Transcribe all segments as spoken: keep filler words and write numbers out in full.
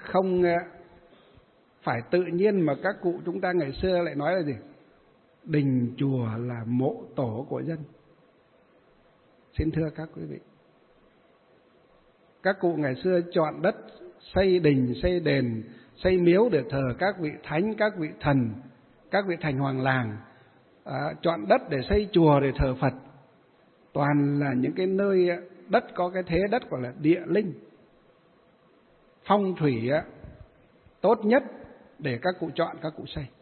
không phải tự nhiên mà các cụ chúng ta ngày xưa lại nói là gì? Đình chùa là mộ tổ của dân. Xin thưa các quý vị, các cụ ngày xưa chọn đất xây đình, xây đền, xây miếu để thờ các vị thánh, các vị thần, các vị thành hoàng làng, à, chọn đất để xây chùa để thờ Phật. Toàn là những cái nơi đất có cái thế đất gọi là địa linh, phong thủy tốt nhất để các cụ chọn, các cụ xây.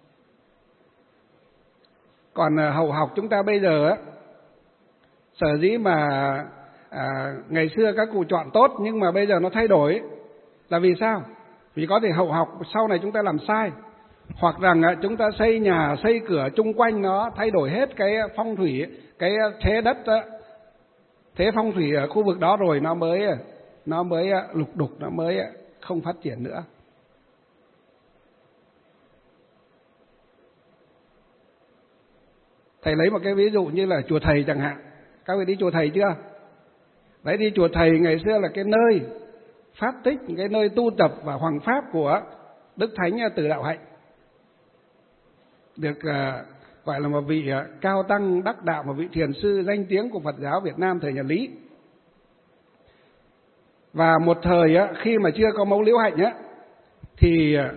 Còn hậu học chúng ta bây giờ á, sở dĩ mà à, ngày xưa các cụ chọn tốt nhưng mà bây giờ nó thay đổi là vì sao? Vì có thể hậu học sau này chúng ta làm sai, hoặc rằng chúng ta xây nhà xây cửa chung quanh nó thay đổi hết cái phong thủy, cái thế đất, thế phong thủy ở khu vực đó rồi nó mới nó mới lục đục, nó mới không phát triển nữa. Thầy lấy một cái ví dụ như là chùa Thầy chẳng hạn. Các vị đi chùa Thầy chưa? Đấy, đi chùa Thầy ngày xưa là cái nơi phát tích, cái nơi tu tập và hoằng pháp của Đức Thánh Từ Đạo Hạnh, được uh, gọi là một vị uh, cao tăng đắc đạo, một vị thiền sư danh tiếng của Phật giáo Việt Nam thời nhà Lý. Và một thời uh, khi mà chưa có mẫu Liễu Hạnh uh, thì uh,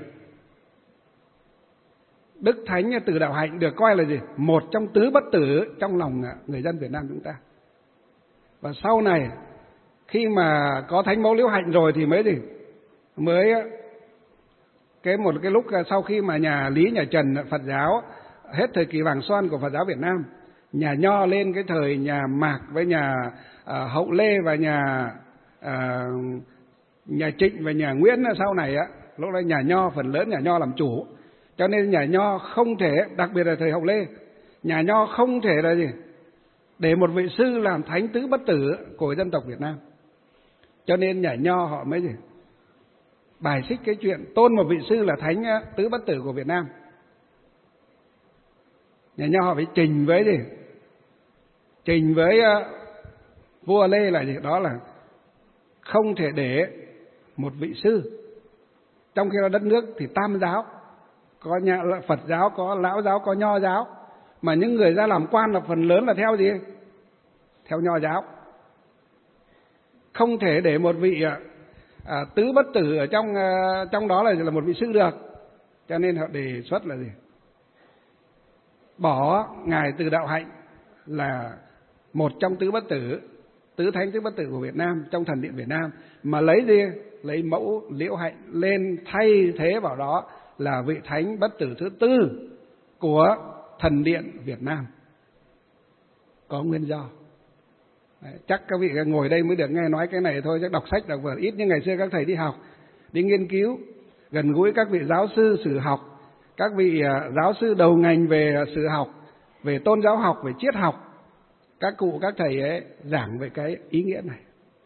Đức Thánh Từ Đạo Hạnh được coi là gì? Một trong tứ bất tử trong lòng uh, người dân Việt Nam chúng ta. Và sau này khi mà có Thánh mẫu Liễu Hạnh rồi thì mới gì? Mới cái một cái lúc sau khi mà nhà Lý, nhà Trần Phật giáo hết thời kỳ vàng son của Phật giáo Việt Nam, nhà Nho lên cái thời nhà Mạc với nhà uh, Hậu Lê và nhà uh, nhà Trịnh và nhà Nguyễn sau này á, lúc đó nhà Nho phần lớn nhà Nho làm chủ, cho nên nhà Nho không thể, đặc biệt là thời Hậu Lê, nhà Nho không thể là gì? Để một vị sư làm thánh tứ bất tử của dân tộc Việt Nam. Cho nên nhà Nho họ mới gì? Bài xích cái chuyện tôn một vị sư là thánh tứ bất tử của Việt Nam. Nhà Nho họ phải trình với gì? Trình với uh, vua Lê là gì? Đó là không thể để một vị sư. Trong khi đó đất nước thì tam giáo, có nhà Phật giáo, có Lão giáo, có Nho giáo, mà những người ra làm quan là phần lớn là theo gì? Theo Nho giáo. Không thể để một vị à, tứ bất tử ở trong à, trong đó là là một vị sư được. Cho nên họ đề xuất là gì? Bỏ ngài Từ Đạo Hạnh là một trong tứ bất tử, tứ thánh tứ bất tử của Việt Nam trong thần điện Việt Nam, mà lấy gì? Lấy mẫu Liễu Hạnh lên thay thế vào đó là vị thánh bất tử thứ tư của thần điện Việt Nam. Có nguyên do. Đấy, chắc các vị ngồi đây mới được nghe nói cái này thôi, chắc đọc sách đọc vở ít, như ngày xưa các thầy đi học, đi nghiên cứu, gần gũi các vị giáo sư sử học, các vị giáo sư đầu ngành về sử học, về tôn giáo học, về triết học, các cụ các thầy ấy giảng về cái ý nghĩa này.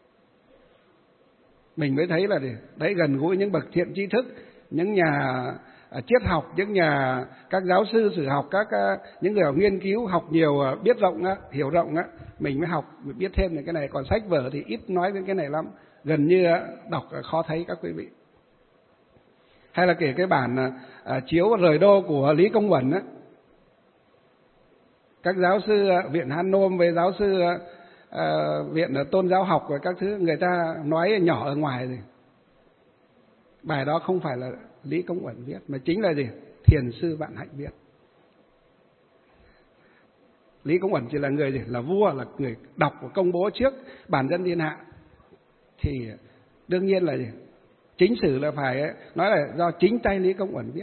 Mình mới thấy là đấy, gần gũi những bậc thiện tri thức, những nhà triết học, những nhà các giáo sư sử học, các những người nghiên cứu học nhiều, biết rộng, hiểu rộng, mình mới học, mới biết thêm về cái này. Còn sách vở thì ít nói đến cái này lắm, gần như đọc khó thấy các quý vị. Hay là kể cái bản à, chiếu rời đô của Lý Công Uẩn á, các giáo sư viện Hàn Nôm với giáo sư à, viện tôn giáo học và các thứ, người ta nói nhỏ ở ngoài gì. Bài đó không phải là Lý Công Uẩn viết, mà chính là gì? Thiền sư Vạn Hạnh viết. Lý Công Uẩn chỉ là người gì? Là vua, là người đọc và công bố trước bản dân thiên hạ. Thì đương nhiên là gì? Chính sử là phải nói là do chính tay Lý Công Uẩn viết.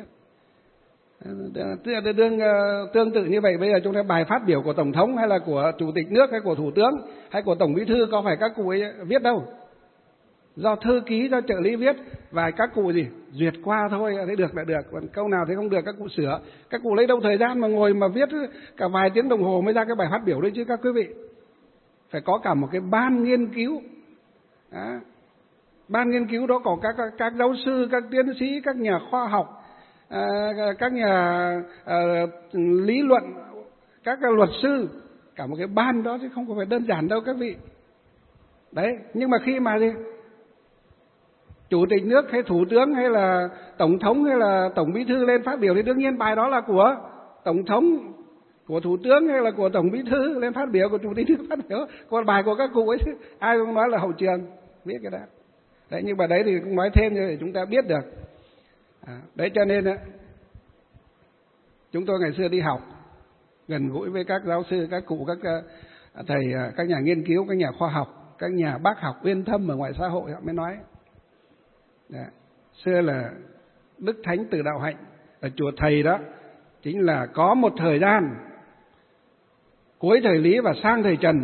Tương, tương tự như vậy, bây giờ chúng ta bài phát biểu của Tổng thống hay là của Chủ tịch nước hay của Thủ tướng hay của Tổng Bí thư có phải các cụ ấy viết đâu. Do thư ký, do trợ lý viết, và các cụ gì? Duyệt qua thôi, thấy được là được. Còn câu nào thấy không được các cụ sửa. Các cụ lấy đâu thời gian mà ngồi mà viết cả vài tiếng đồng hồ mới ra cái bài phát biểu đấy chứ các quý vị. Phải có cả một cái ban nghiên cứu. Đó. Ban nghiên cứu đó có các, các giáo sư, các tiến sĩ, các nhà khoa học, à, các nhà à, lý luận, các luật sư. Cả một cái ban đó chứ không phải đơn giản đâu các vị. Đấy, nhưng mà khi mà gì? chủ tịch nước hay thủ tướng hay là tổng thống hay là tổng bí thư lên phát biểu thì đương nhiên bài đó là của tổng thống, của thủ tướng hay là của tổng bí thư lên phát biểu, của chủ tịch nước phát biểu, còn bài của các cụ ấy ai cũng nói là hậu trường viết cái đó. Đấy, nhưng mà đấy thì cũng nói thêm để chúng ta biết được. À, đấy cho nên chúng tôi ngày xưa đi học gần gũi với các giáo sư, các cụ, các thầy, các nhà nghiên cứu, các nhà khoa học, các nhà bác học uyên thâm ở ngoài xã hội họ mới nói. Đấy, xưa là Đức Thánh Từ Đạo Hạnh ở chùa Thầy đó chính là có một thời gian cuối thời Lý và sang thời Trần,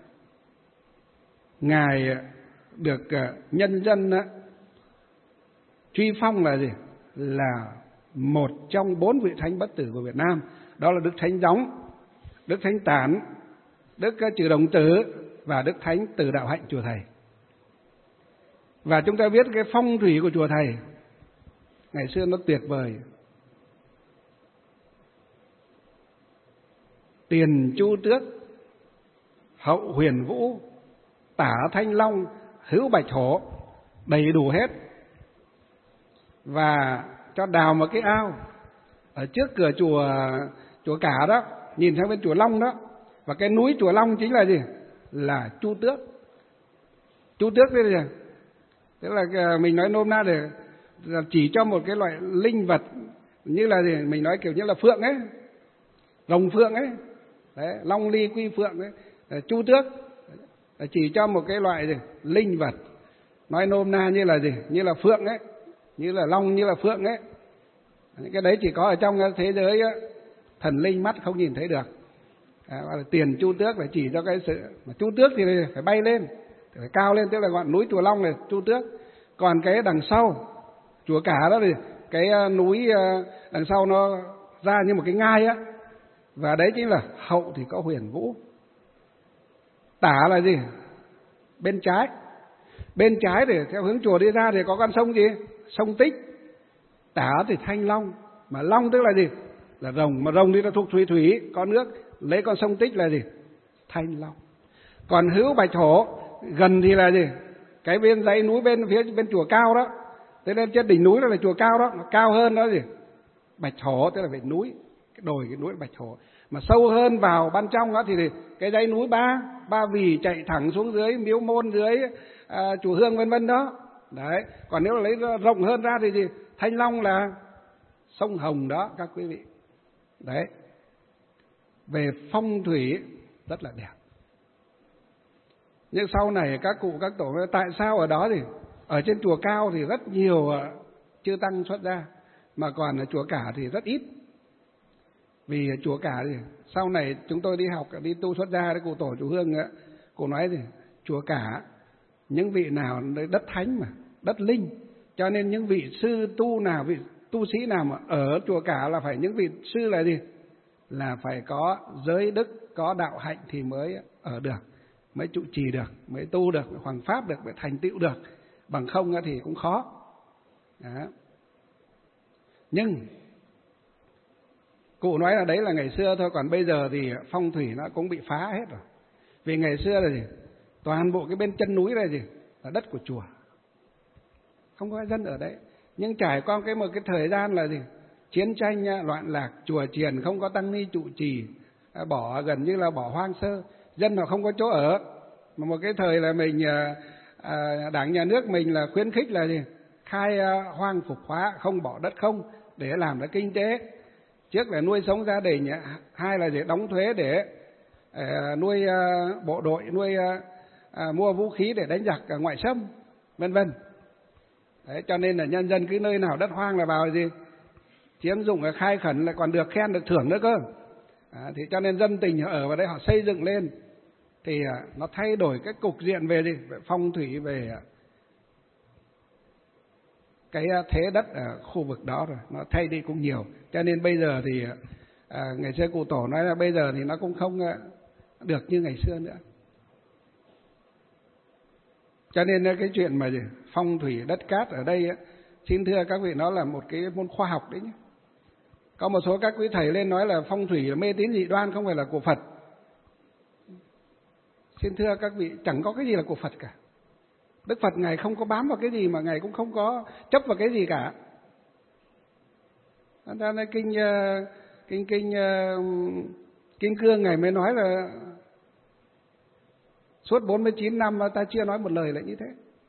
Ngài được nhân dân truy phong là gì? Là một trong bốn vị thánh bất tử của Việt Nam. Đó là Đức Thánh Gióng, Đức Thánh Tản, Đức Trừ Đồng Tử và Đức Thánh Từ Đạo Hạnh chùa Thầy. Và chúng ta biết cái phong thủy của chùa Thầy ngày xưa nó tuyệt vời. Tiền Chu Tước, hậu Huyền Vũ, tả Thanh Long, hữu Bạch Hổ, đầy đủ hết. Và cho đào một cái ao ở trước cửa chùa chùa Cả đó, nhìn sang bên chùa Long đó. Và cái núi chùa Long chính là gì? Là Chu Tước. Chu Tước đây là, tức là mình nói nôm na để chỉ cho một cái loại linh vật như là gì? Mình nói kiểu như là phượng ấy, rồng phượng ấy. Đấy, Long Ly Quy Phượng ấy. Chu Tước chỉ cho một cái loại gì? Linh vật. Nói nôm na như là gì? Như là phượng ấy, như là long, như là phượng ấy. Những cái đấy chỉ có ở trong thế giới ấy, thần linh mắt không nhìn thấy được. À, gọi là tiền Chu Tước là chỉ cho cái sự mà Chu Tước thì phải bay lên, phải cao lên, tức là gọi núi chùa Long này Chu Tước. Còn cái đằng sau chùa Cả đó thì cái núi đằng sau nó ra như một cái ngai á, và đấy chính là hậu thì có Huyền Vũ. Tả là gì? Bên trái. Bên trái thì theo hướng chùa đi ra thì có con sông gì? Sông Tích. Tả thì Thanh Long, mà Long tức là gì? Là rồng, mà rồng thì nó thuộc thủy thủy, có nước, lấy con sông Tích là gì? Thanh Long. Còn hữu Bạch Hổ, gần thì là gì? Cái bên dãy núi bên phía bên chùa Cao đó, thế nên trên đỉnh núi đó là chùa Cao đó, nó cao hơn đó gì? Bạch Hổ, tức là về núi, cái đồi cái núi là Bạch Hổ. Mà sâu hơn vào ban trong đó thì cái dãy núi Ba, Ba Vì chạy thẳng xuống dưới Miếu Môn, dưới à, chùa Hương vân vân đó. Đấy, còn nếu là lấy rộng hơn ra thì gì? Thanh Long là sông Hồng đó các quý vị. Đấy. Về phong thủy rất là đẹp. Nhưng sau này các cụ các tổ nói tại sao ở đó thì ở trên chùa Cao thì rất nhiều chư tăng xuất gia, mà còn ở chùa Cả thì rất ít. Vì chùa Cả thì sau này chúng tôi đi học đi tu xuất gia, cụ tổ chùa Hương ấy, cụ nói thì chùa Cả những vị nào đất thánh mà, đất linh, cho nên những vị sư tu nào, vị tu sĩ nào mà ở chùa Cả là phải những vị sư là gì? Là phải có giới đức, có đạo hạnh thì mới ở được, mới trụ trì được, mới tu được, mới hoằng pháp được, mới thành tựu được. Bằng không thì cũng khó. Đó. Nhưng cụ nói là đấy là ngày xưa thôi, còn bây giờ thì phong thủy nó cũng bị phá hết rồi. Vì ngày xưa là gì? Toàn bộ cái bên chân núi này gì? Là đất của chùa, không có dân ở đấy. Nhưng trải qua cái một cái thời gian là gì? Chiến tranh loạn lạc, chùa chiền không có tăng ni trụ trì, bỏ gần như là bỏ hoang sơ, dân họ không có chỗ ở. Mà một cái thời là mình à, đảng nhà nước mình là khuyến khích là gì? Khai hoang phục hóa, không bỏ đất không để làm ra kinh tế. Trước là nuôi sống gia đình, hai là để đóng thuế để uh, nuôi uh, bộ đội, nuôi uh, uh, mua vũ khí để đánh giặc uh, ngoại xâm, vân vân. Đấy, cho nên là nhân dân cứ nơi nào đất hoang là vào gì chiếm dụng, khai khẩn lại còn được khen được thưởng nữa cơ. À, thì cho nên dân tình ở vào đấy họ xây dựng lên thì uh, nó thay đổi cái cục diện về gì, về phong thủy, về uh, cái thế đất ở khu vực đó rồi, nó thay đi cũng nhiều. Cho nên bây giờ thì à, ngày xưa cụ tổ nói là bây giờ thì nó cũng không được như ngày xưa nữa. Cho nên cái chuyện mà gì, phong thủy đất cát ở đây á, xin thưa các vị, nó là một cái môn khoa học đấy nhé. Có một số các quý thầy lên nói là phong thủy là mê tín dị đoan, không phải là của Phật. Xin thưa các vị, chẳng có cái gì là của Phật cả. Đức Phật Ngài không có bám vào cái gì, mà Ngài cũng không có chấp vào cái gì cả. Ra nên kinh kinh kinh kinh cương Ngài mới nói là suốt bốn mươi chín năm ta chưa nói một lời lại như thế.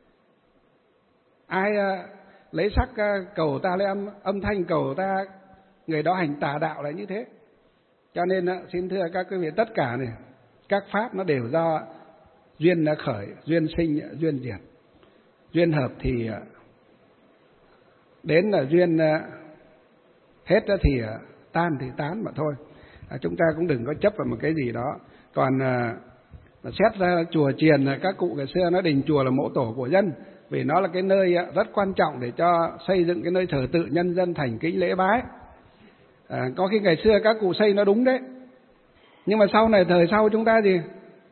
Ai lấy sắc cầu ta, lấy âm, âm thanh cầu ta, người đó hành tà đạo là như thế. Cho nên xin thưa các quý vị, tất cả này, các pháp nó đều do duyên đã khởi, duyên sinh, duyên diệt. Duyên hợp thì đến là duyên, hết thì tan thì tán mà thôi. À, chúng ta cũng đừng có chấp vào một cái gì đó. Còn à, xét ra chùa chiền, các cụ ngày xưa nói đình chùa là mộ tổ của dân, vì nó là cái nơi rất quan trọng để cho xây dựng cái nơi thờ tự nhân dân thành kính lễ bái. À, có khi ngày xưa các cụ xây nó đúng đấy, nhưng mà sau này thời sau chúng ta gì,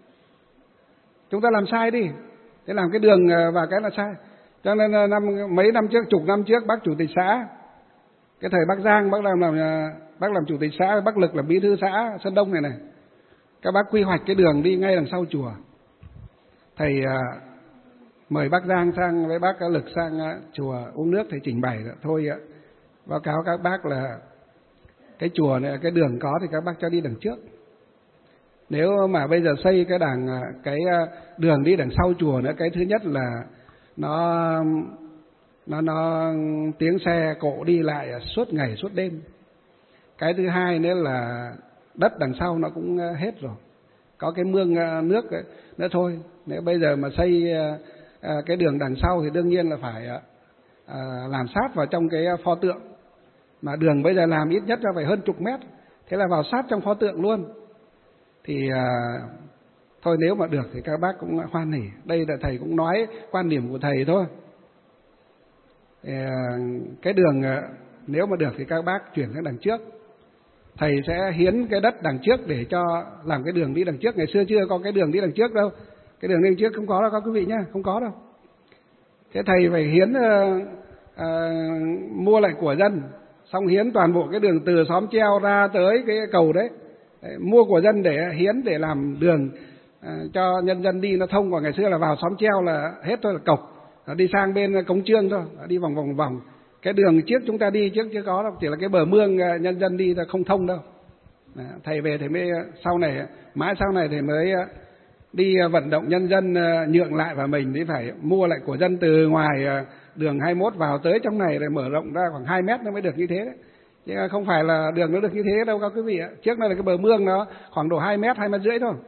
chúng ta làm sai đi, thế làm cái đường và cái là sai. Cho nên năm mấy năm trước, chục năm trước, bác chủ tịch xã, cái thời bác Giang, bác làm làm bác làm chủ tịch xã, bác Lực làm bí thư xã Sơn Đông này này, các bác quy hoạch cái đường đi ngay đằng sau chùa. Thầy à, mời bác Giang sang với bác Lực sang à, chùa uống nước, thầy trình bày thôi ạ, báo cáo các bác là cái chùa này, cái đường có thì các bác cho đi đằng trước. Nếu mà bây giờ xây cái đằng cái đường đi đằng sau chùa nữa, cái thứ nhất là nó nó nó tiếng xe cộ đi lại suốt ngày suốt đêm. Cái thứ hai nữa là đất đằng sau nó cũng hết rồi, có cái mương nước nữa thôi. Nếu bây giờ mà xây cái đường đằng sau thì đương nhiên là phải làm sát vào trong cái pho tượng, mà đường bây giờ làm ít nhất là phải hơn chục mét, thế là vào sát trong pho tượng luôn. Thì à, thôi nếu mà được thì các bác cũng hoan hỉ. Đây là thầy cũng nói quan điểm của thầy thôi. Thì, à, cái đường nếu mà được thì các bác chuyển sang đằng trước. Thầy sẽ hiến cái đất đằng trước để cho làm cái đường đi đằng trước. Ngày xưa chưa có cái đường đi đằng trước đâu, cái đường đi đằng trước không có đâu các quý vị nhá, không có đâu. Thế thầy phải hiến à, à, mua lại của dân, xong hiến toàn bộ cái đường từ xóm treo ra tới cái cầu đấy. Đấy, mua của dân để hiến để làm đường à, cho nhân dân đi nó thông. Còn ngày xưa là vào xóm treo là hết thôi, là cộc, đi sang bên Cống Trương thôi, đi vòng vòng vòng. Cái đường trước chúng ta đi trước chưa có đâu, chỉ là cái bờ mương nhân dân đi không thông đâu. À, thầy về thì mới sau này, mãi sau này thì mới đi vận động nhân dân nhượng lại, và mình thì phải mua lại của dân từ ngoài đường hai mươi mốt vào tới trong này, rồi mở rộng ra khoảng hai mét nó mới được như thế đấy. Chứ không phải là đường nó được như thế đâu các quý vị ạ. Trước đây là cái bờ mương nó khoảng độ hai mét, hai mét rưỡi thôi.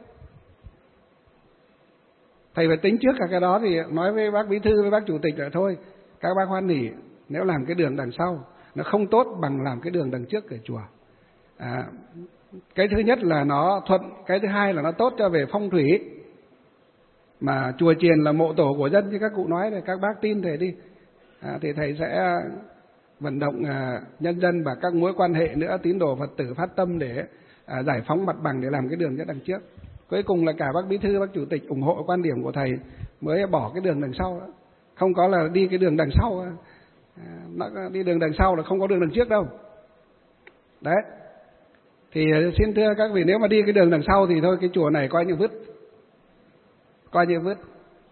Thầy phải tính trước cả cái đó thì nói với bác bí thư, với bác chủ tịch là thôi, các bác hoan hỉ nếu làm cái đường đằng sau nó không tốt bằng làm cái đường đằng trước ở chùa. À, cái thứ nhất là nó thuận, cái thứ hai là nó tốt cho về phong thủy. Mà chùa chiền là mộ tổ của dân như các cụ nói, thì các bác tin thầy đi. À, thì thầy sẽ vận động à, nhân dân và các mối quan hệ nữa, tín đồ Phật tử phát tâm để à, giải phóng mặt bằng để làm cái đường ra đằng trước. Cuối cùng là cả bác bí thư, bác chủ tịch ủng hộ quan điểm của thầy mới bỏ cái đường đằng sau đó. Không có là đi cái đường đằng sau, à, nó đi đường đằng sau là không có đường đằng trước đâu. Đấy. Thì xin thưa các vị, nếu mà đi cái đường đằng sau thì thôi cái chùa này coi như vứt, coi như vứt,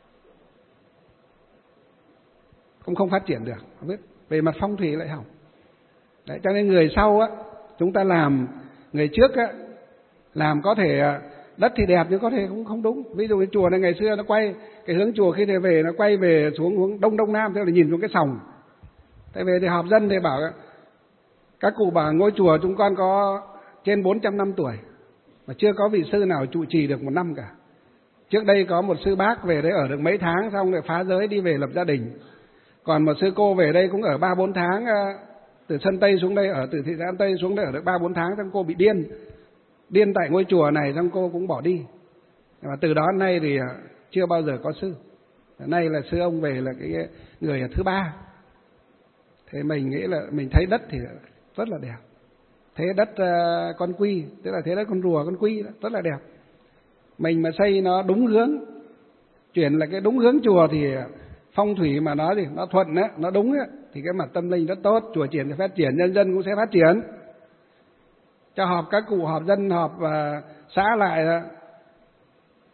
cũng không phát triển được, vứt. Về mặt phong thủy lại hỏng. Đấy, cho nên người sau á, chúng ta làm, người trước á, làm có thể đất thì đẹp nhưng có thể cũng không đúng. Ví dụ cái chùa này ngày xưa nó quay, cái hướng chùa khi thầy về nó quay về xuống hướng đông đông nam, thế là nhìn xuống cái sòng. Thầy về thì họp dân thì bảo, các cụ bảo ngôi chùa chúng con có trên bốn trăm năm tuổi mà chưa có vị sư nào trụ trì được một năm cả. Trước đây có một sư bác về đấy ở được mấy tháng xong lại phá giới đi về lập gia đình. Còn một sư cô về đây cũng ở ba bốn tháng, từ Sơn Tây xuống đây, ở từ thị xã Tây xuống đây ở được ba bốn tháng, xong cô bị điên. Điên tại ngôi chùa này, xong cô cũng bỏ đi. Và từ đó đến nay thì chưa bao giờ có sư. Nay là sư ông về là cái người thứ ba. Thế mình nghĩ là mình thấy đất thì rất là đẹp. Thế đất uh, con quy, tức là thế đất con rùa, con quy đó, rất là đẹp. Mình mà xây nó đúng hướng, chuyển là cái đúng hướng chùa thì phong thủy mà nó gì nó thuận á, nó đúng á, thì cái mặt tâm linh rất tốt, chùa triển sẽ phát triển, nhân dân cũng sẽ phát triển. Cho họp các cụ họp dân họp và xã lại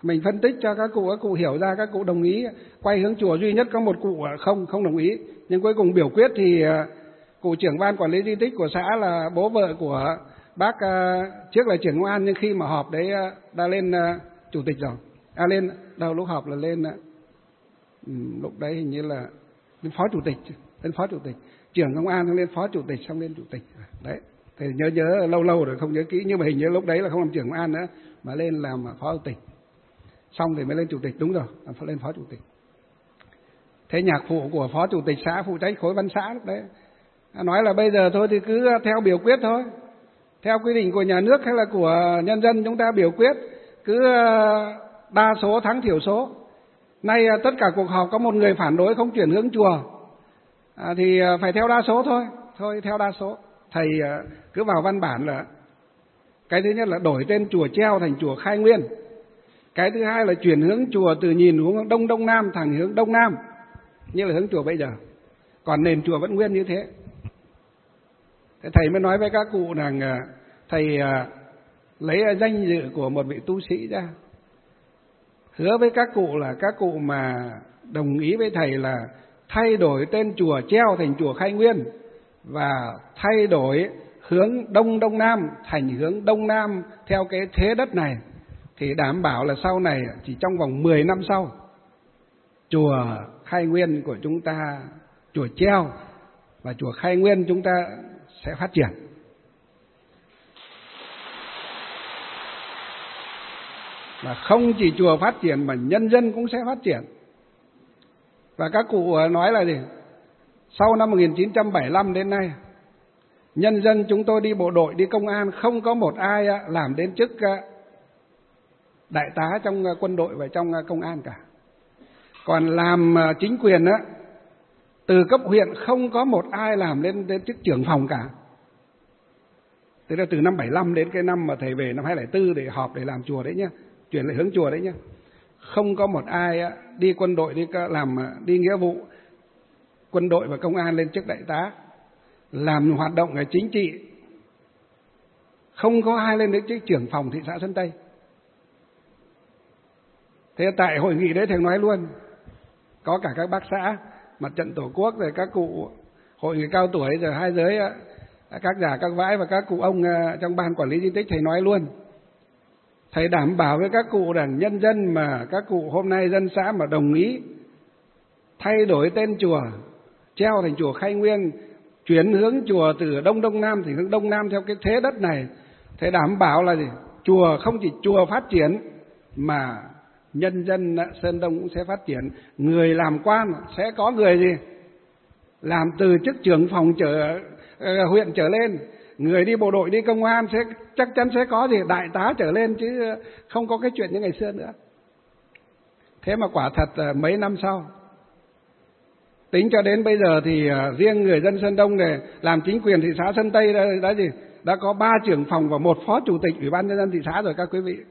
Mình phân tích cho các cụ, các cụ hiểu ra, các cụ đồng ý. Quay hướng chùa duy nhất có một cụ không không đồng ý, nhưng cuối cùng biểu quyết thì cụ trưởng ban quản lý di tích của xã là bố vợ của bác trước là trưởng công an, nhưng khi mà họp đấy đã lên chủ tịch rồi. À lên đầu lúc họp là lên lúc đấy hình như là lên phó chủ tịch, lên phó chủ tịch, trưởng công an lên phó chủ tịch xong lên chủ tịch. Đấy. Thì nhớ nhớ lâu lâu rồi không nhớ kỹ, nhưng mà hình như lúc đấy là không làm trưởng công an nữa mà lên làm phó chủ tịch. Xong thì mới lên chủ tịch, đúng rồi, phải lên phó chủ tịch. Thế nhạc phụ của phó chủ tịch xã phụ trách khối văn xã lúc đấy nói là bây giờ thôi thì cứ theo biểu quyết thôi, theo quy định của nhà nước hay là của nhân dân chúng ta biểu quyết, cứ đa số thắng thiểu số. Nay tất cả cuộc họp có một người phản đối không chuyển hướng chùa à, thì phải theo đa số thôi, thôi theo đa số. Thầy cứ vào văn bản là cái thứ nhất là đổi tên chùa Treo thành chùa Khai Nguyên. Cái thứ hai là chuyển hướng chùa từ nhìn hướng đông đông nam thành hướng đông nam, như là hướng chùa bây giờ. Còn nền chùa vẫn nguyên như thế. Thế thầy mới nói với các cụ rằng thầy lấy danh dự của một vị tu sĩ ra, hứa với các cụ là các cụ mà đồng ý với thầy là thay đổi tên chùa Treo thành chùa Khai Nguyên và thay đổi hướng đông đông nam thành hướng đông nam theo cái thế đất này, thì đảm bảo là sau này chỉ trong vòng mười năm sau, chùa Khai Nguyên của chúng ta, chùa Treo và chùa Khai Nguyên chúng ta sẽ phát triển. Và không chỉ chùa phát triển mà nhân dân cũng sẽ phát triển. Và các cụ nói là gì? Sau năm một nghìn chín trăm bảy mươi lăm đến nay, nhân dân chúng tôi đi bộ đội, đi công an, không có một ai làm đến chức đại tá trong quân đội và trong công an cả. Còn làm chính quyền á, từ cấp huyện không có một ai làm lên đến chức trưởng phòng cả. Thế là từ năm bảy mươi lăm đến cái năm mà thầy về năm hai không không bốn để họp để làm chùa đấy nhá, chuyển lại hướng chùa đấy nhá, không có một ai đi quân đội, đi làm đi nghĩa vụ quân đội và công an lên chức đại tá, làm hoạt động ở chính trị, không có ai lên đến chức trưởng phòng thị xã Sơn Tây. Thế tại hội nghị đấy thầy nói luôn, có cả các bác xã, mặt trận tổ quốc, rồi các cụ hội người cao tuổi, rồi hai giới các già các vãi và các cụ ông trong ban quản lý di tích, thầy nói luôn, thầy đảm bảo với các cụ rằng nhân dân mà các cụ hôm nay dân xã mà đồng ý thay đổi tên chùa Treo thành chùa Khai Nguyên, chuyển hướng chùa từ đông đông nam thì hướng đông nam theo cái thế đất này, thầy đảm bảo là gì? Chùa không chỉ chùa phát triển mà nhân dân Sơn Đông cũng sẽ phát triển. Người làm quan sẽ có người gì? Làm từ chức trưởng phòng trở uh, huyện trở lên. Người đi bộ đội, đi công an sẽ chắc chắn sẽ có gì? Đại tá trở lên, chứ không có cái chuyện như ngày xưa nữa. Thế mà quả thật uh, mấy năm sau, tính cho đến bây giờ thì uh, riêng người dân Sơn Đông này làm chính quyền thị xã Sơn Tây đã, đã gì? Đã có ba trưởng phòng và một phó chủ tịch Ủy ban nhân dân thị xã rồi các quý vị.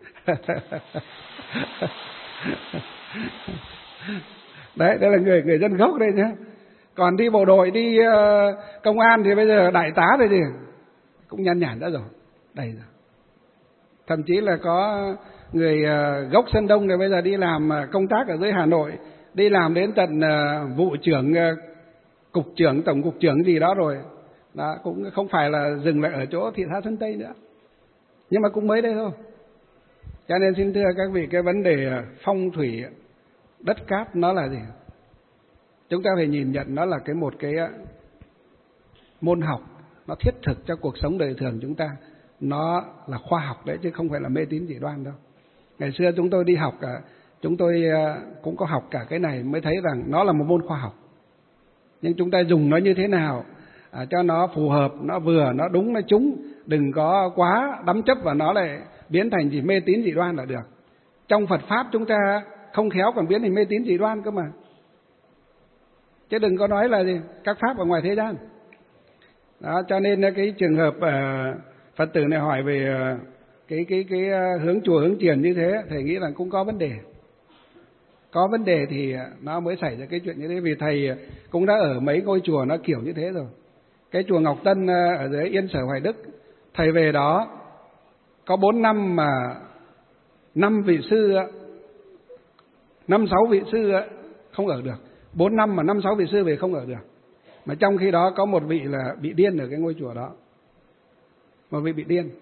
Đấy, đây là người người dân gốc đây nhé. Còn đi bộ đội, đi uh, công an thì bây giờ đại tá rồi gì cũng nhàn nhản đã rồi, đầy rồi. Thậm chí là có người uh, gốc Sơn Đông này bây giờ đi làm uh, công tác ở dưới Hà Nội, đi làm đến tận uh, vụ trưởng, uh, cục trưởng, tổng cục trưởng gì đó rồi. Đó, cũng không phải là dừng lại ở chỗ thị xã Sơn Tây nữa, nhưng mà cũng mới đây thôi. Cho nên xin thưa các vị, cái vấn đề phong thủy đất cát nó là gì? Chúng ta phải nhìn nhận nó là cái một cái môn học nó thiết thực cho cuộc sống đời thường chúng ta. Nó là khoa học đấy chứ không phải là mê tín dị đoan đâu. Ngày xưa chúng tôi đi học, chúng tôi cũng có học cả cái này mới thấy rằng nó là một môn khoa học. Nhưng chúng ta dùng nó như thế nào à, cho nó phù hợp, nó vừa, nó đúng, nó trúng. Đừng có quá đắm chấp vào nó lại biến thành gì mê tín dị đoan là được. Trong Phật Pháp chúng ta không khéo còn biến thành mê tín dị đoan cơ mà. Chứ đừng có nói là gì các Pháp ở ngoài thế gian. Đó, cho nên cái trường hợp uh, Phật tử này hỏi về uh, cái, cái, cái uh, hướng chùa hướng chiền như thế, thầy nghĩ là cũng có vấn đề. Có vấn đề thì nó mới xảy ra cái chuyện như thế. Vì thầy cũng đã ở mấy ngôi chùa nó kiểu như thế rồi. Cái chùa Ngọc Tân ở dưới Yên Sở Hoài Đức, thầy về đó có bốn năm mà năm vị sư năm sáu vị sư không ở được, bốn năm mà năm sáu vị sư về không ở được. Mà trong khi đó có một vị là bị điên ở cái ngôi chùa đó, một vị bị điên.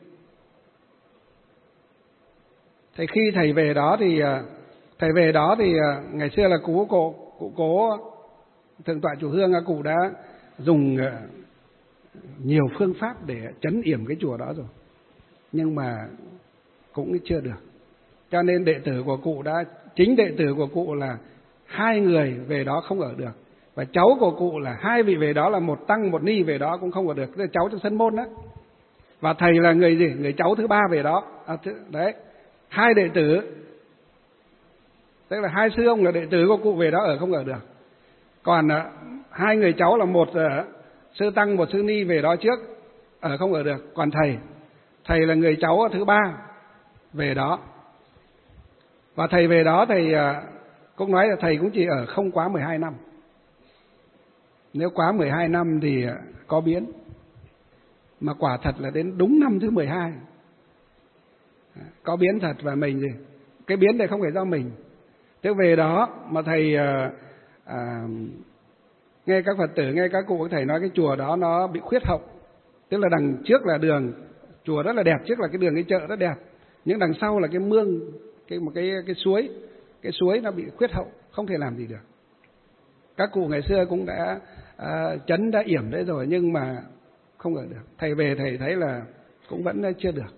Thì khi thầy về đó thì thầy về đó thì ngày xưa là cụ cố cụ cố thượng tọa chùa Hương, cụ đã dùng nhiều phương pháp để trấn yểm cái chùa đó rồi, nhưng mà cũng chưa được. Cho nên đệ tử của cụ đã, chính đệ tử của cụ là hai người về đó không ở được, và cháu của cụ là hai vị về đó, là một tăng một ni về đó cũng không ở được, tức là cháu trong sân môn đó. Và thầy là người gì? Người cháu thứ ba về đó. À, đấy, hai đệ tử, tức là hai sư ông là đệ tử của cụ về đó ở không ở được. Còn à, hai người cháu là một à, sư tăng một sư ni về đó trước ở không ở được. Còn thầy, thầy là người cháu thứ ba về đó. Và thầy về đó thầy à, cũng nói là thầy cũng chỉ ở không quá mười hai năm. Nếu quá mười hai năm thì có biến. Mà quả thật là đến đúng năm thứ mười hai có biến thật. Và mình gì? Cái biến này không phải do mình. Thế về đó mà thầy à, à, nghe các Phật tử, nghe các cụ các thầy nói cái chùa đó nó bị khuyết hậu. Tức là đằng trước là đường chùa rất là đẹp, trước là cái đường cái chợ rất đẹp, nhưng đằng sau là cái mương, cái một cái cái suối, cái suối nó bị khuyết hậu, không thể làm gì được. Các cụ ngày xưa cũng đã à, chấn đã yểm đấy rồi, nhưng mà không ở được. Thầy về thầy thấy là cũng vẫn chưa được,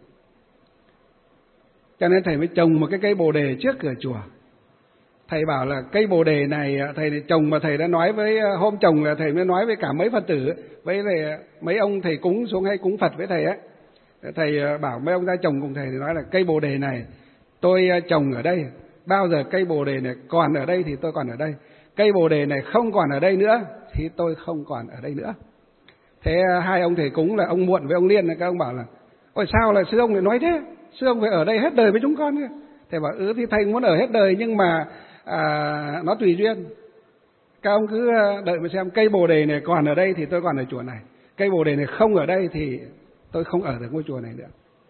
cho nên thầy mới trồng một cái cây bồ đề trước cửa chùa. Thầy bảo là cây bồ đề này thầy trồng, mà thầy đã nói với, hôm trồng là thầy mới nói với cả mấy Phật tử, với lại mấy ông thầy cúng xuống hay cúng Phật với thầy ấy. Thầy bảo mấy ông ra trồng cùng thầy, thì nói là cây bồ đề này tôi trồng ở đây, bao giờ cây bồ đề này còn ở đây thì tôi còn ở đây, cây bồ đề này không còn ở đây nữa thì tôi không còn ở đây nữa. Thế hai ông thầy cúng là ông Muộn với ông Liên, các ông bảo là ôi sao là sư ông lại nói thế, sư ông phải ở đây hết đời với chúng con. Thầy bảo ừ thì thầy muốn ở hết đời, nhưng mà à, nó tùy duyên. Các ông cứ đợi mà xem, cây bồ đề này còn ở đây thì tôi còn ở chùa này, cây bồ đề này không ở đây thì tôi không ở được ngôi chùa này nữa.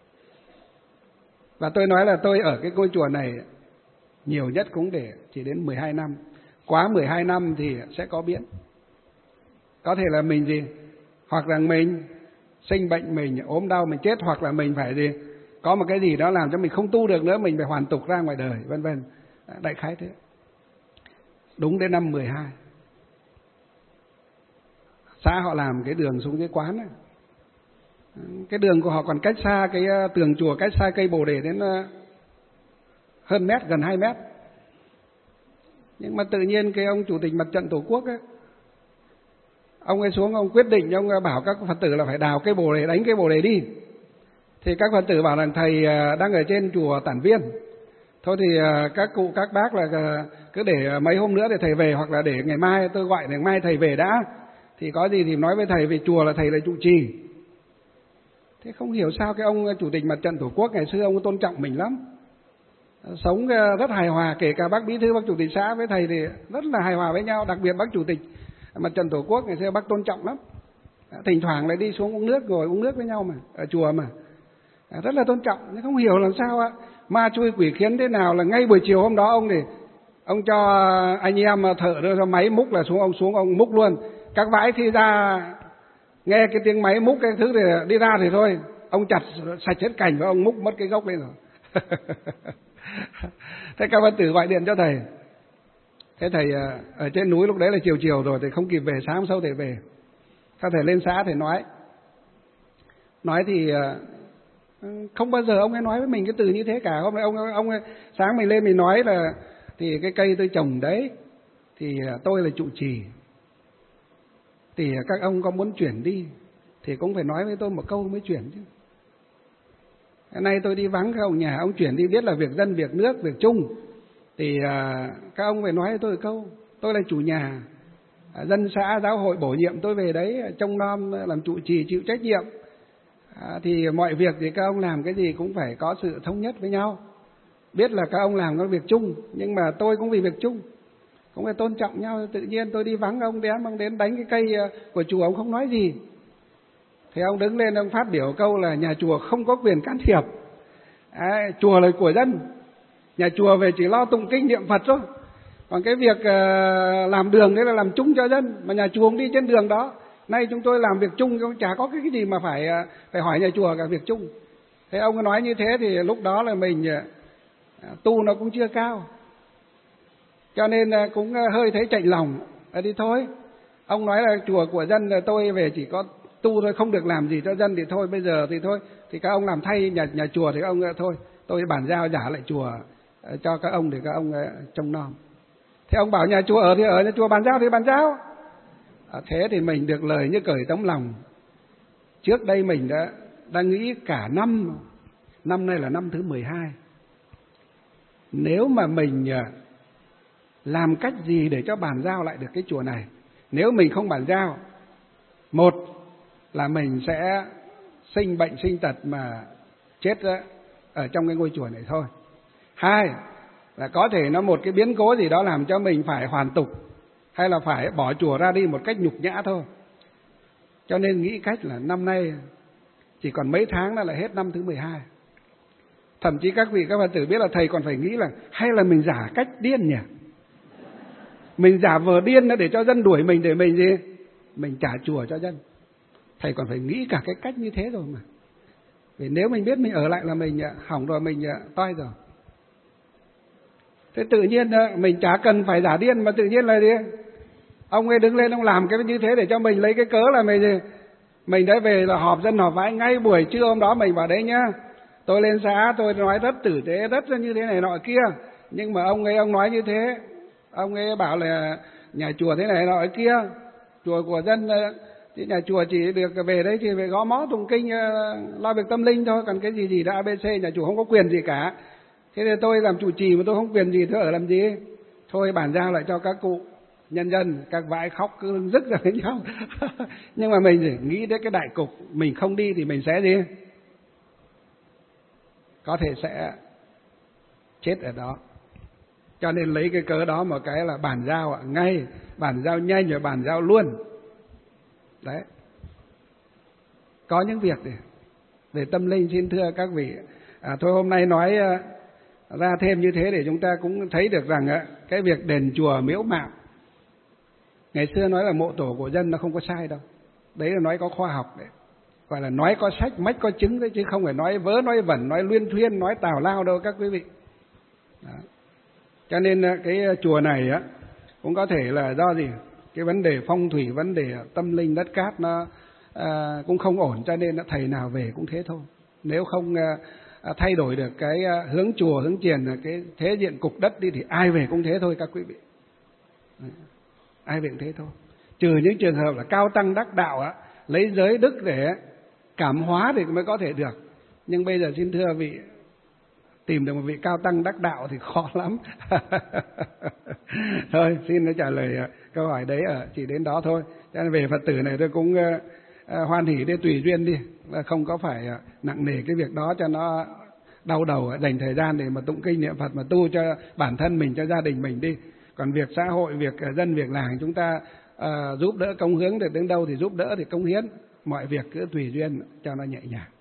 Và tôi nói là tôi ở cái ngôi chùa này nhiều nhất cũng để chỉ đến mười hai năm. Quá mười hai năm thì sẽ có biến. Có thể là mình gì, hoặc là mình sinh bệnh, mình ốm đau, mình chết, hoặc là mình phải gì, có một cái gì đó làm cho mình không tu được nữa, mình phải hoàn tục ra ngoài đời, vân vân. Đại khái thế. Đúng đến năm mười hai, xã họ làm cái đường xuống dưới quán ấy. Cái đường của họ còn cách xa cái tường chùa, cách xa cây bồ đề đến hơn mét, gần hai mét. Nhưng mà tự nhiên cái ông chủ tịch Mặt trận Tổ quốc ấy, ông ấy xuống, ông quyết định, ông bảo các Phật tử là phải đào cây bồ đề, đánh cây bồ đề đi. Thì các Phật tử bảo rằng thầy đang ở trên chùa Tản Viên, thôi thì các cụ các bác là cứ để mấy hôm nữa để thầy về, hoặc là để ngày mai tôi gọi, ngày mai thầy về đã, thì có gì thì nói với thầy, về chùa là thầy là trụ trì. Thế không hiểu sao cái ông chủ tịch Mặt trận Tổ quốc ngày xưa ông tôn trọng mình lắm, sống rất hài hòa, kể cả bác bí thư, bác chủ tịch xã với thầy thì rất là hài hòa với nhau. Đặc biệt bác chủ tịch Mặt trận Tổ quốc ngày xưa bác tôn trọng lắm, thỉnh thoảng lại đi xuống uống nước, ngồi uống nước với nhau mà ở chùa mà rất là tôn trọng. Nhưng không hiểu làm sao ạ, ma chui quỷ khiến thế nào là ngay buổi chiều hôm đó ông thì ông cho anh em thợ đưa cho máy múc là xuống, ông xuống ông múc luôn. Các vãi thì ra nghe cái tiếng máy múc cái thứ thì đi ra thì thôi, ông chặt sạch hết cành và ông múc mất cái gốc lên rồi. Thế các Phật tử gọi điện cho thầy. Thế thầy ở trên núi lúc đấy là chiều chiều rồi thì không kịp về, sáng hôm sau thầy về. Các thầy lên xã thầy nói. Nói thì không bao giờ ông ấy nói với mình cái từ như thế cả. Hôm nay ông ông sáng mình lên mình nói là thì cái cây tôi trồng đấy thì tôi là trụ trì, thì các ông có muốn chuyển đi thì cũng phải nói với tôi một câu mới chuyển chứ. Hôm nay tôi đi vắng các ông nhà, ông chuyển đi biết là việc dân, việc nước, việc chung, thì à, các ông phải nói với tôi một câu, tôi là chủ nhà, à, dân xã giáo hội bổ nhiệm tôi về đấy trông nom làm trụ trì chịu trách nhiệm, à, thì mọi việc thì các ông làm cái gì cũng phải có sự thống nhất với nhau, biết là các ông làm cái việc chung, nhưng mà tôi cũng vì việc chung, cũng phải tôn trọng nhau. Tự nhiên tôi đi vắng ông đến, ông đến đánh cái cây của chùa, ông không nói gì. Thì ông đứng lên ông phát biểu câu là nhà chùa không có quyền can thiệp, à, chùa là của dân, nhà chùa về chỉ lo tụng kinh niệm Phật thôi, Còn cái việc làm đường đấy là làm chung cho dân, mà nhà chùa không đi trên đường đó. Nay chúng tôi làm việc chung, chả có cái gì mà phải phải hỏi nhà chùa cả, việc chung. Thế ông nói như thế thì lúc đó là mình tu nó cũng chưa cao, cho nên cũng hơi thấy chạnh lòng. Thì thôi, ông nói là chùa của dân, là tôi về chỉ có tu thôi, không được làm gì cho dân thì thôi. Bây giờ thì thôi, thì các ông làm thay nhà nhà chùa thì ông thôi, tôi bàn giao trả lại chùa cho các ông để các ông trông nom. Thế ông bảo nhà chùa ở thì ở, nhà chùa bàn giao thì bàn giao. À, thế thì mình được lời như cởi tấm lòng. Trước đây mình đã đang nghĩ cả năm, năm nay là năm thứ mười hai. Nếu mà mình làm cách gì để cho bàn giao lại được cái chùa này. Nếu mình không bàn giao, một là mình sẽ sinh bệnh sinh tật mà chết ở trong cái ngôi chùa này thôi. Hai là có thể nó một cái biến cố gì đó làm cho mình phải hoàn tục, hay là phải bỏ chùa ra đi một cách nhục nhã thôi. Cho nên nghĩ cách là năm nay chỉ còn mấy tháng nữa là hết năm thứ mười hai. Thậm chí các vị các Phật tử biết là thầy còn phải nghĩ là hay là mình giả cách điên nhỉ? Mình giả vờ điên để cho dân đuổi mình, để mình gì? Mình trả chùa cho dân. Thầy còn phải nghĩ cả cái cách như thế rồi mà. Vì nếu mình biết mình ở lại là mình hỏng rồi, mình toi rồi. Thế tự nhiên mình chả cần phải giả điên, mà tự nhiên là gì? Ông ấy đứng lên ông làm cái như thế để cho mình lấy cái cớ là mình gì? Mình đã về là họp dân họp vãi, ngay buổi trưa hôm đó mình bảo đấy nhá, tôi lên xã tôi nói rất tử tế, rất như thế này nọ kia, nhưng mà ông ấy ông nói như thế, ông ấy bảo là nhà chùa thế này nọ kia, chùa của dân thì nhà chùa chỉ được về đấy thì phải gõ mõ tụng kinh lo việc tâm linh thôi, còn cái gì gì đã a bê xê nhà chùa không có quyền gì cả. Thế thì tôi làm chủ trì mà tôi không quyền gì, tôi ở làm gì? Thôi bàn giao lại cho các cụ nhân dân, các vãi khóc cứ rức ra với nhau. Nhưng mà mình chỉ nghĩ đến cái đại cục, mình không đi thì mình sẽ gì? Có thể sẽ chết ở đó. Cho nên lấy cái cớ đó một cái là bàn giao ngay, bàn giao nhanh rồi bàn giao luôn. Đấy. Có những việc để, để tâm linh xin thưa các vị. À, thôi hôm nay nói ra thêm như thế để chúng ta cũng thấy được rằng cái việc đền chùa miếu mạo, ngày xưa nói là mộ tổ của dân nó không có sai đâu. Đấy là nói có khoa học đấy. Gọi là nói có sách, mách có chứng đấy, chứ không phải nói vớ, nói vẩn, nói luyên thuyên, nói tào lao đâu các quý vị. Đó. Cho nên cái chùa này á cũng có thể là do gì? Cái vấn đề phong thủy, vấn đề tâm linh đất cát nó à, cũng không ổn, cho nên thầy nào về cũng thế thôi. Nếu không à, thay đổi được cái hướng chùa, hướng chiền, cái thế diện cục đất đi thì ai về cũng thế thôi các quý vị. Đấy. Ai về cũng thế thôi. Trừ những trường hợp là cao tăng đắc đạo á, lấy giới đức để cảm hóa thì mới có thể được. Nhưng bây giờ xin thưa vị, tìm được một vị cao tăng đắc đạo thì khó lắm. Thôi xin trả lời câu hỏi đấy ở chỉ đến đó thôi. Cho nên về Phật tử này tôi cũng uh, hoan hỉ để tùy duyên đi, không có phải uh, nặng nề cái việc đó cho nó đau đầu, dành thời gian để mà tụng kinh niệm Phật mà tu cho bản thân mình, cho gia đình mình đi. Còn việc xã hội, việc dân, việc làng chúng ta uh, giúp đỡ cống hiến được đến đâu thì giúp đỡ thì cống hiến, mọi việc cứ tùy duyên cho nó nhẹ nhàng.